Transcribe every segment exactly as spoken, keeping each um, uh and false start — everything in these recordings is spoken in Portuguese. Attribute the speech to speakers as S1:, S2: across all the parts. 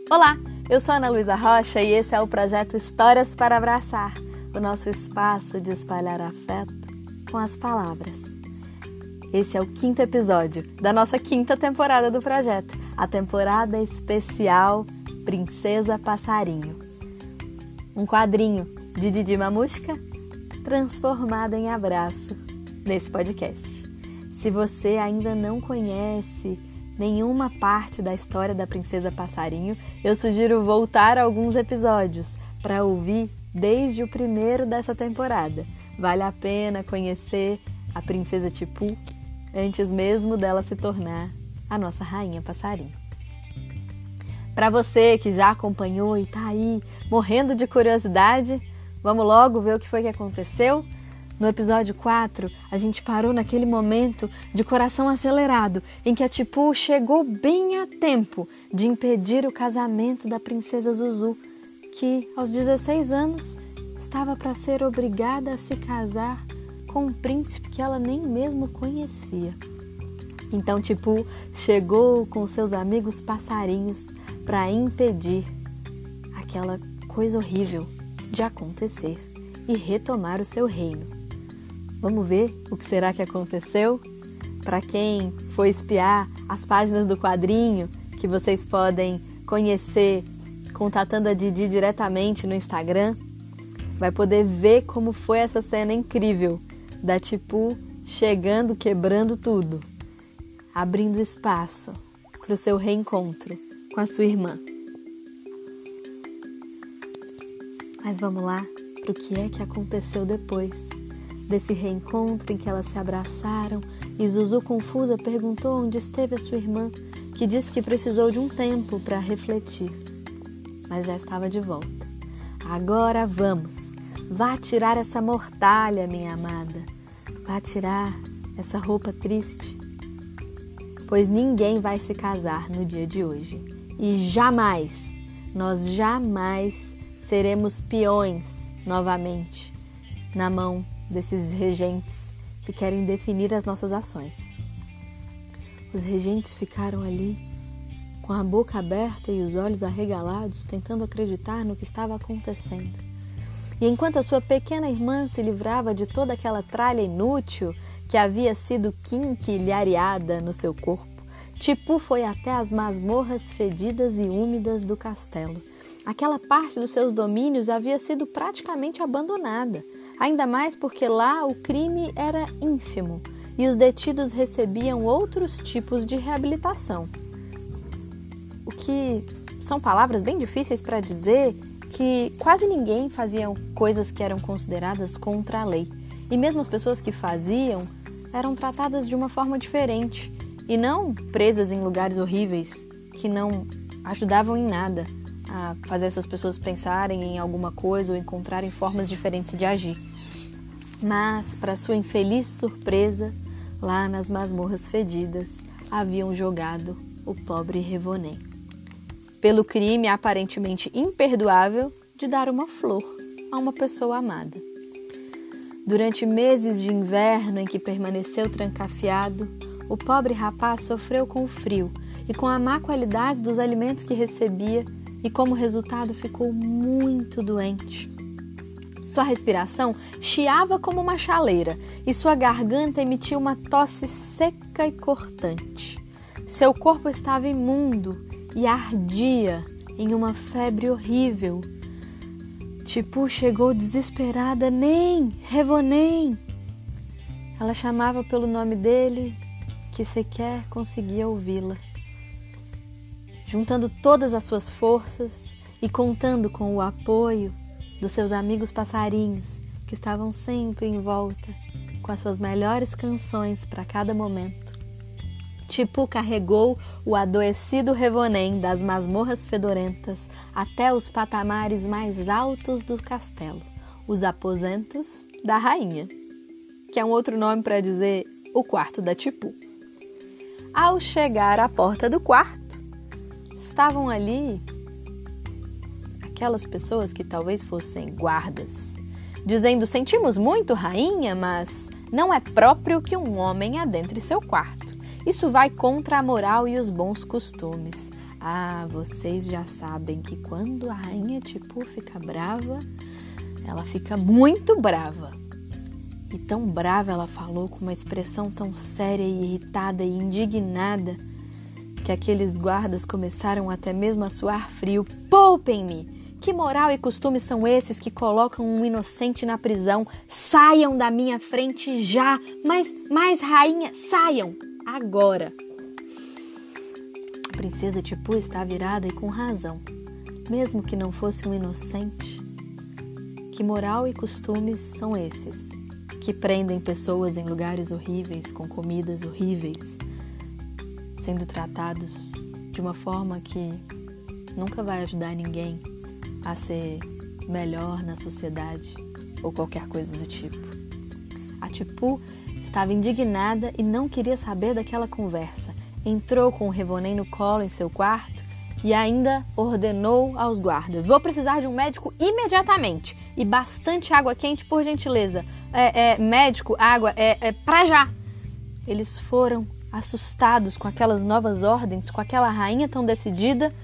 S1: Olá, eu sou Ana Luísa Rocha e esse é o projeto Histórias para Abraçar, o nosso espaço de espalhar afeto com as palavras. Esse é o quinto episódio da nossa quinta temporada do projeto, a temporada especial Princesa Passarinho. Um quadrinho de Didi Mamushka transformado em abraço nesse podcast. Se você ainda não conhece nenhuma parte da história da Princesa Passarinho, eu sugiro voltar a alguns episódios para ouvir desde o primeiro dessa temporada. Vale a pena conhecer a Princesa Tipu antes mesmo dela se tornar a nossa Rainha Passarinho. Para você que já acompanhou e está aí morrendo de curiosidade, vamos logo ver o que foi que aconteceu? No episódio quatro, a gente parou naquele momento de coração acelerado, em que a Tipu chegou bem a tempo de impedir o casamento da princesa Zuzu, que, aos dezesseis anos, estava para ser obrigada a se casar com um príncipe que ela nem mesmo conhecia. Então Tipu chegou com seus amigos passarinhos para impedir aquela coisa horrível de acontecer e retomar o seu reino. Vamos ver o que será que aconteceu? Para quem for espiar as páginas do quadrinho, que vocês podem conhecer contatando a Didi diretamente no Instagram, vai poder ver como foi essa cena incrível da Tipu chegando, quebrando tudo, abrindo espaço para o seu reencontro com a sua irmã. Mas vamos lá para o que é que aconteceu depois desse reencontro em que elas se abraçaram e Zuzu, confusa, perguntou onde esteve a sua irmã, que disse que precisou de um tempo para refletir, mas já estava de volta. Agora vamos, vá tirar essa mortalha, minha amada, vá tirar essa roupa triste, pois ninguém vai se casar no dia de hoje e jamais, nós jamais seremos peões novamente na mão desses regentes que querem definir as nossas ações. Os regentes ficaram ali com a boca aberta e os olhos arregalados, tentando acreditar no que estava acontecendo. E enquanto a sua pequena irmã se livrava de toda aquela tralha inútil que havia sido quinquilhareada no seu corpo, Tipu foi até as masmorras fedidas e úmidas do castelo. Aquela parte dos seus domínios havia sido praticamente abandonada, ainda mais porque lá o crime era ínfimo e os detidos recebiam outros tipos de reabilitação. O que são palavras bem difíceis para dizer, que quase ninguém fazia coisas que eram consideradas contra a lei. E mesmo as pessoas que faziam eram tratadas de uma forma diferente e não presas em lugares horríveis que não ajudavam em nada a fazer essas pessoas pensarem em alguma coisa ou encontrarem formas diferentes de agir. Mas, para sua infeliz surpresa, lá nas masmorras fedidas, haviam jogado o pobre Revonem, pelo crime aparentemente imperdoável de dar uma flor a uma pessoa amada. Durante meses de inverno em que permaneceu trancafiado, o pobre rapaz sofreu com o frio e com a má qualidade dos alimentos que recebia, e como resultado ficou muito doente. Sua respiração chiava como uma chaleira e sua garganta emitia uma tosse seca e cortante. Seu corpo estava imundo e ardia em uma febre horrível. Tipu chegou desesperada. Nem, Revonem! Ela chamava pelo nome dele, que sequer conseguia ouvi-la. Juntando todas as suas forças e contando com o apoio dos seus amigos passarinhos, que estavam sempre em volta, com as suas melhores canções para cada momento, Tipu carregou o adoecido Revonem das masmorras fedorentas até os patamares mais altos do castelo, os aposentos da rainha, que é um outro nome para dizer o quarto da Tipu. Ao chegar à porta do quarto, estavam ali aquelas pessoas que talvez fossem guardas, dizendo: sentimos muito, rainha, mas não é próprio que um homem adentre seu quarto. Isso vai contra a moral e os bons costumes. Ah, vocês já sabem que quando a rainha Tipu fica brava, ela fica muito brava. E tão brava ela falou, com uma expressão tão séria e irritada e indignada, que aqueles guardas começaram até mesmo a suar frio. Poupem-me! Que moral e costumes são esses que colocam um inocente na prisão? Saiam da minha frente já! Mas, mas, rainha, saiam! Agora! A princesa Tipu está virada e com razão. Mesmo que não fosse um inocente, que moral e costumes são esses? Que prendem pessoas em lugares horríveis, com comidas horríveis, sendo tratados de uma forma que nunca vai ajudar ninguém a ser melhor na sociedade ou qualquer coisa do tipo. A Tipu estava indignada e não queria saber daquela conversa. Entrou com o Revonem no colo em seu quarto e ainda ordenou aos guardas: vou precisar de um médico imediatamente e bastante água quente, por gentileza. É, é, médico, água, é, é pra já. Eles foram assustados com aquelas novas ordens, com aquela rainha tão decidida,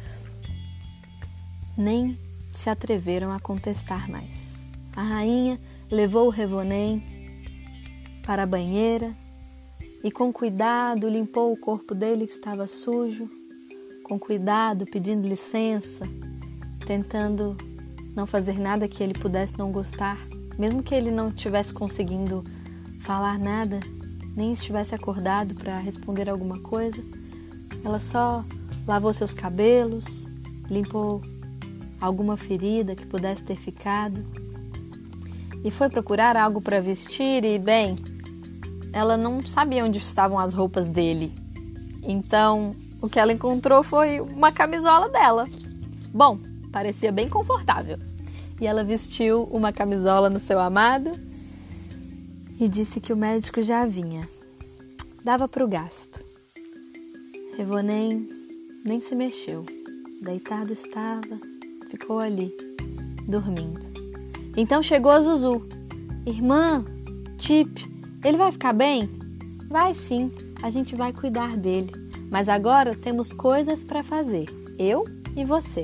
S1: nem se atreveram a contestar mais. A rainha levou o Revonem para a banheira e com cuidado limpou o corpo dele que estava sujo, com cuidado, pedindo licença, tentando não fazer nada que ele pudesse não gostar, mesmo que ele não estivesse conseguindo falar nada, nem estivesse acordado para responder alguma coisa. Ela só lavou seus cabelos, limpou alguma ferida que pudesse ter ficado e foi procurar algo para vestir e, bem, ela não sabia onde estavam as roupas dele. Então, o que ela encontrou foi uma camisola dela. Bom, parecia bem confortável. E ela vestiu uma camisola no seu amado e disse que o médico já vinha. Dava para o gasto. Revonem nem se mexeu. Deitado estava, ficou ali, dormindo. Então chegou a Zuzu. Irmã, Tip, ele vai ficar bem? Vai sim, a gente vai cuidar dele. Mas agora temos coisas para fazer, eu e você.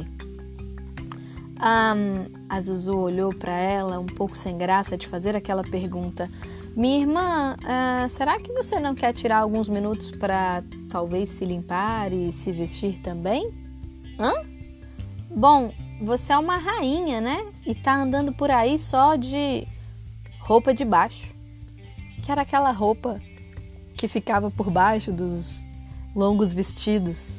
S1: Um, a Zuzu olhou para ela, um pouco sem graça de fazer aquela pergunta. Minha irmã, uh, será que você não quer tirar alguns minutos para talvez se limpar e se vestir também? Hã? Bom, você é uma rainha, né? E tá andando por aí só de roupa de baixo. Que era aquela roupa que ficava por baixo dos longos vestidos.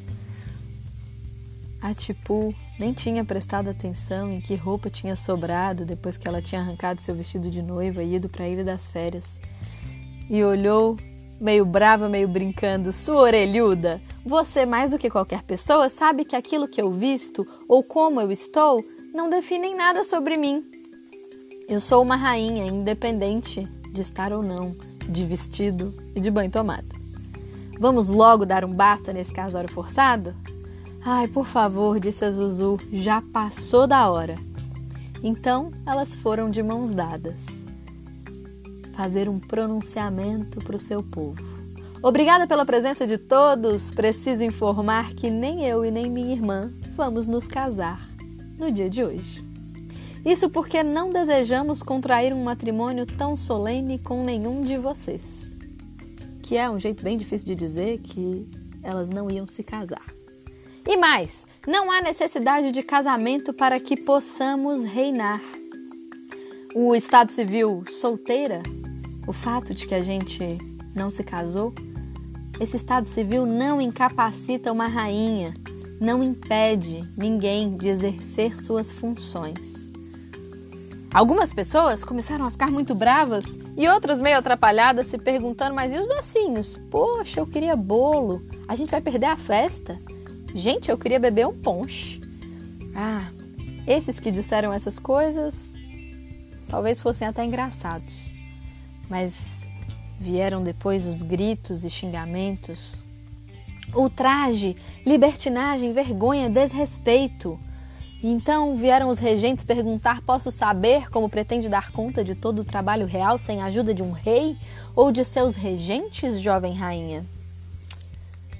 S1: A Tipu nem tinha prestado atenção em que roupa tinha sobrado depois que ela tinha arrancado seu vestido de noiva e ido para a Ilha das Férias. E olhou, meio brava, meio brincando: sua orelhuda, você mais do que qualquer pessoa sabe que aquilo que eu visto ou como eu estou não definem nada sobre mim. Eu sou uma rainha, independente de estar ou não de vestido e de banho tomado. Vamos logo dar um basta nesse casório forçado? Ai, por favor, disse a Zuzu, já passou da hora. Então, elas foram de mãos dadas fazer um pronunciamento para o seu povo. Obrigada pela presença de todos. Preciso informar que nem eu e nem minha irmã vamos nos casar no dia de hoje. Isso porque não desejamos contrair um matrimônio tão solene com nenhum de vocês. Que é um jeito bem difícil de dizer que elas não iam se casar. E mais, não há necessidade de casamento para que possamos reinar. O estado civil solteira, o fato de que a gente não se casou, esse estado civil não incapacita uma rainha, não impede ninguém de exercer suas funções. Algumas pessoas começaram a ficar muito bravas e outras meio atrapalhadas, se perguntando: mas e os docinhos? Poxa, eu queria bolo, a gente vai perder a festa. Gente, eu queria beber um ponche. Ah, esses que disseram essas coisas talvez fossem até engraçados. Mas vieram depois os gritos e xingamentos. Ultraje, libertinagem, vergonha, desrespeito. E então vieram os regentes perguntar: posso saber como pretende dar conta de todo o trabalho real sem a ajuda de um rei ou de seus regentes, jovem rainha?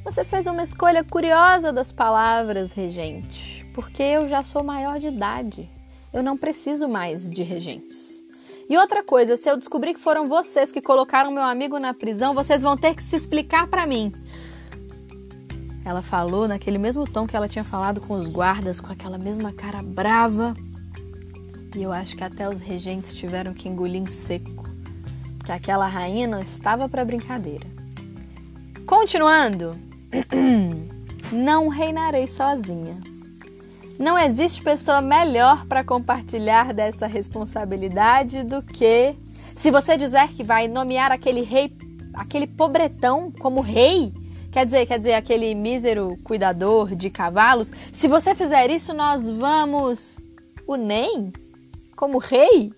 S1: Você fez uma escolha curiosa das palavras, regente, porque eu já sou maior de idade. Eu não preciso mais de regentes. E outra coisa, se eu descobrir que foram vocês que colocaram meu amigo na prisão, vocês vão ter que se explicar para mim. Ela falou naquele mesmo tom que ela tinha falado com os guardas, com aquela mesma cara brava. E eu acho que até os regentes tiveram que engolir em seco, porque aquela rainha não estava para brincadeira. Continuando, não reinarei sozinha. Não existe pessoa melhor para compartilhar dessa responsabilidade do que... Se você dizer que vai nomear aquele rei, aquele pobretão como rei, quer dizer, quer dizer, aquele mísero cuidador de cavalos, se você fizer isso, nós vamos... O nem? Como rei?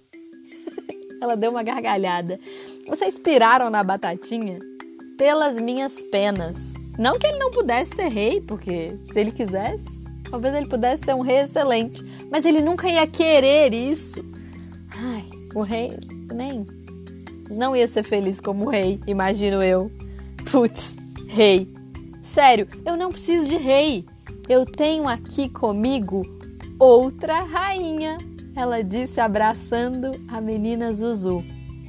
S1: Ela deu uma gargalhada. Vocês piraram na batatinha pelas minhas penas. Não que ele não pudesse ser rei, porque se ele quisesse, talvez ele pudesse ser um rei excelente. Mas ele nunca ia querer isso. Ai, o rei nem não ia ser feliz como rei, imagino eu. Putz, rei. Sério, eu não preciso de rei. Eu tenho aqui comigo outra rainha. Ela disse abraçando a menina Zuzu.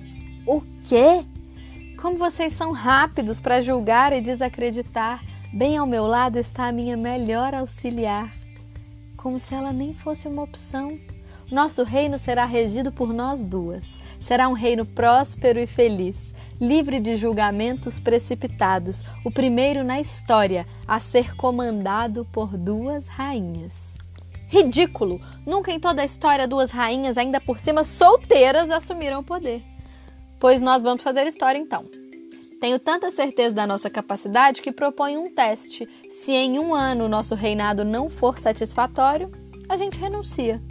S1: O quê? Como vocês são rápidos para julgar e desacreditar. Bem ao meu lado está a minha melhor auxiliar. Como se ela nem fosse uma opção. Nosso reino será regido por nós duas. Será um reino próspero e feliz, livre de julgamentos precipitados, o primeiro na história a ser comandado por duas rainhas. Ridículo! Nunca em toda a história duas rainhas, ainda por cima solteiras, assumiram o poder. Pois nós vamos fazer história então. Tenho tanta certeza da nossa capacidade que proponho um teste. Se em um ano o nosso reinado não for satisfatório, a gente renuncia.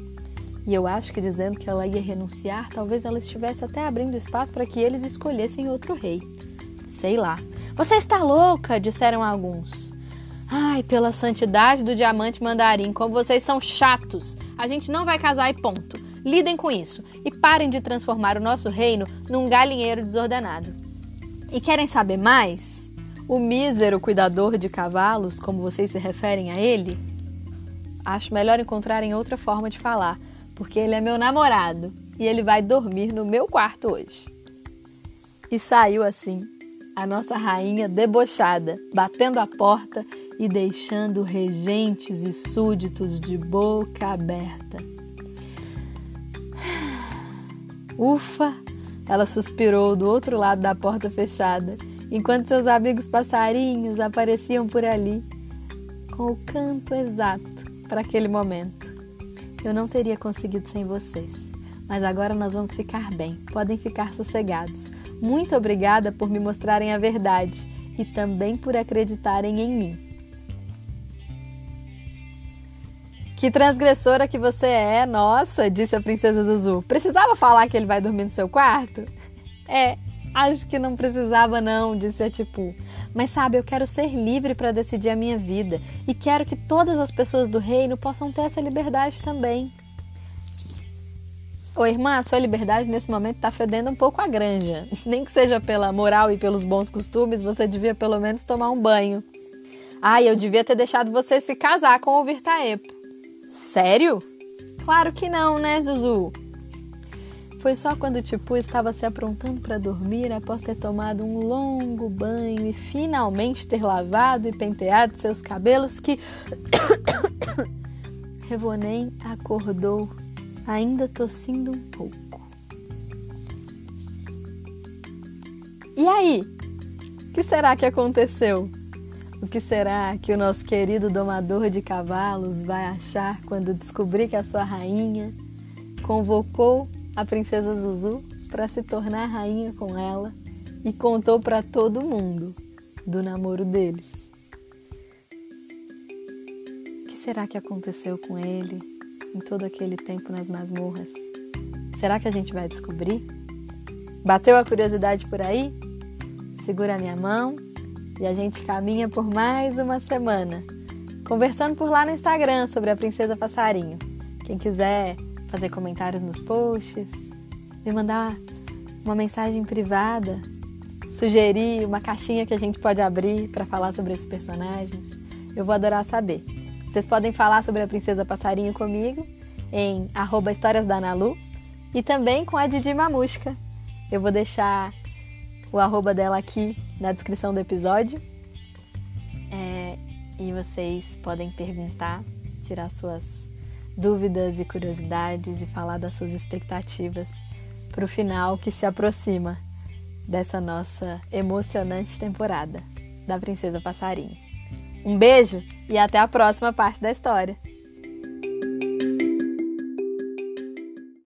S1: E eu acho que dizendo que ela ia renunciar, talvez ela estivesse até abrindo espaço para que eles escolhessem outro rei. Sei lá. Você está louca, disseram alguns. Ai, pela santidade do diamante mandarim, como vocês são chatos. A gente não vai casar e ponto. Lidem com isso e parem de transformar o nosso reino num galinheiro desordenado. E querem saber mais? O mísero cuidador de cavalos, como vocês se referem a ele, acho melhor encontrarem outra forma de falar, porque ele é meu namorado e ele vai dormir no meu quarto hoje. E saiu assim, a nossa rainha debochada, batendo a porta e deixando regentes e súditos de boca aberta. Ufa! Ela suspirou do outro lado da porta fechada, enquanto seus amigos passarinhos apareciam por ali, com o canto exato para aquele momento. Eu não teria conseguido sem vocês, mas agora nós vamos ficar bem, podem ficar sossegados. Muito obrigada por me mostrarem a verdade e também por acreditarem em mim. Que transgressora que você é, nossa, disse a princesa Zuzu. Precisava falar que ele vai dormir no seu quarto? É, acho que não precisava não, disse a Tipu. Mas sabe, eu quero ser livre para decidir a minha vida e quero que todas as pessoas do reino possam ter essa liberdade também. Ô irmã, a sua liberdade nesse momento está fedendo um pouco a granja. Nem que seja pela moral e pelos bons costumes, você devia pelo menos tomar um banho. Ai, eu devia ter deixado você se casar com o Virtaepo. Sério? Claro que não, né, Zuzu? Foi só quando o Tipu estava se aprontando para dormir, após ter tomado um longo banho e finalmente ter lavado e penteado seus cabelos, que Revonem acordou, ainda tossindo um pouco. E aí? O que será que aconteceu? O que será que o nosso querido domador de cavalos vai achar quando descobrir que a sua rainha convocou a princesa Zuzu para se tornar rainha com ela e contou para todo mundo do namoro deles? O que será que aconteceu com ele em todo aquele tempo nas masmorras? Será que a gente vai descobrir? Bateu a curiosidade por aí? Segura a minha mão e a gente caminha por mais uma semana, conversando por lá no Instagram sobre a Princesa Passarinho. Quem quiser fazer comentários nos posts, me mandar uma mensagem privada, sugerir uma caixinha que a gente pode abrir para falar sobre esses personagens, eu vou adorar saber. Vocês podem falar sobre a Princesa Passarinho comigo em arroba histórias da Analu e também com a Didi Mamusca. Eu vou deixar o arroba dela aqui na descrição do episódio. É, e vocês podem perguntar, tirar suas dúvidas e curiosidades e falar das suas expectativas para o final que se aproxima dessa nossa emocionante temporada da Princesa Passarinho. Um beijo e até a próxima parte da história!